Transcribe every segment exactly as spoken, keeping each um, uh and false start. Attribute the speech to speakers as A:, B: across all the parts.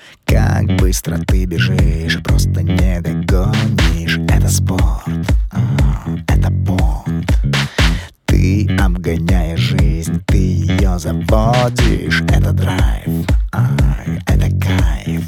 A: Как быстро ты бежишь, просто не догонишь. Это спорт, а, это понт. Ты обгоняешь жизнь, ты ее заводишь. Это драйв, ай, это кайф.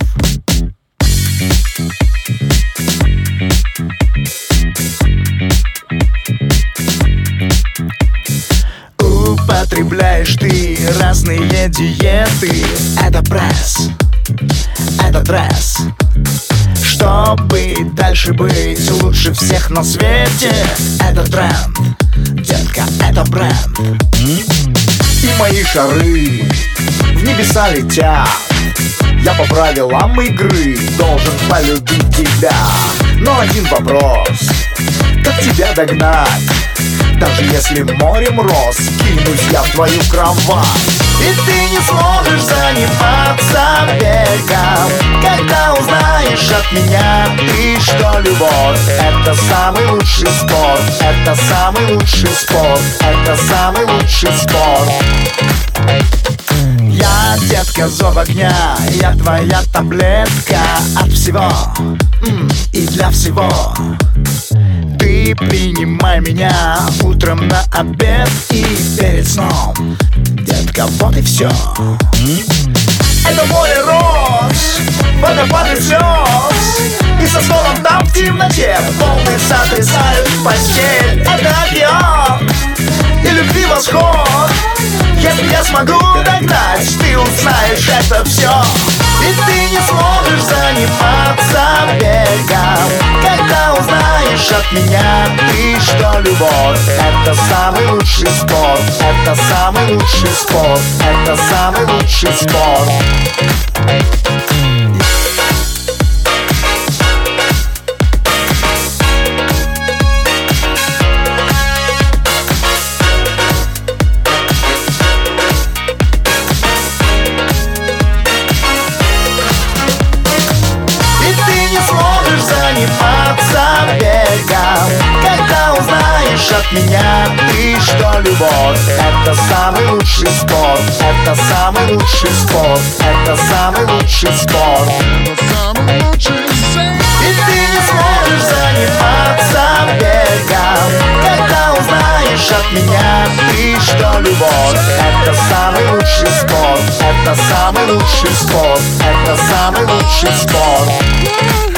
A: Употребляешь ты разные диеты. Это пресс, это тресс. Чтобы дальше быть лучше всех на свете. Это тренд, детка, это бренд. И мои шары в небеса летят. Я по правилам игры должен полюбить тебя. Но один вопрос: как тебя догнать? Даже если морем роз кинусь я в твою кровать. И ты не сможешь заниматься бегом, когда узнаешь от меня ты, что любовь — это самый лучший спорт. Это самый лучший спорт. Это самый лучший спорт. Я, детка, зов огня, я твоя таблетка от всего, м-м, и для всего. Ты принимай меня утром, на обед и перед сном. Детка, вот и все. Это море роз, водопады слез. И со словом там в темноте волны сотрясают постель. Это океан и любви восход. Если я смогу догнать, ты узнаешь это все. И ты не сможешь заниматься бегом, когда узнаешь от меня ты, что любовь — это самый лучший спорт. Это самый лучший спорт. Это самый лучший спорт. Заниматься бегом, когда узнаешь от меня ты, что любовь — это самый лучший спорт. Это самый лучший спорт. Это самый лучший спорт. И ты не сможешь заниматься бегом, когда узнаешь от меня ты, что любовь — это самый лучший спорт. Это самый лучший спорт. Это самый лучший спорт.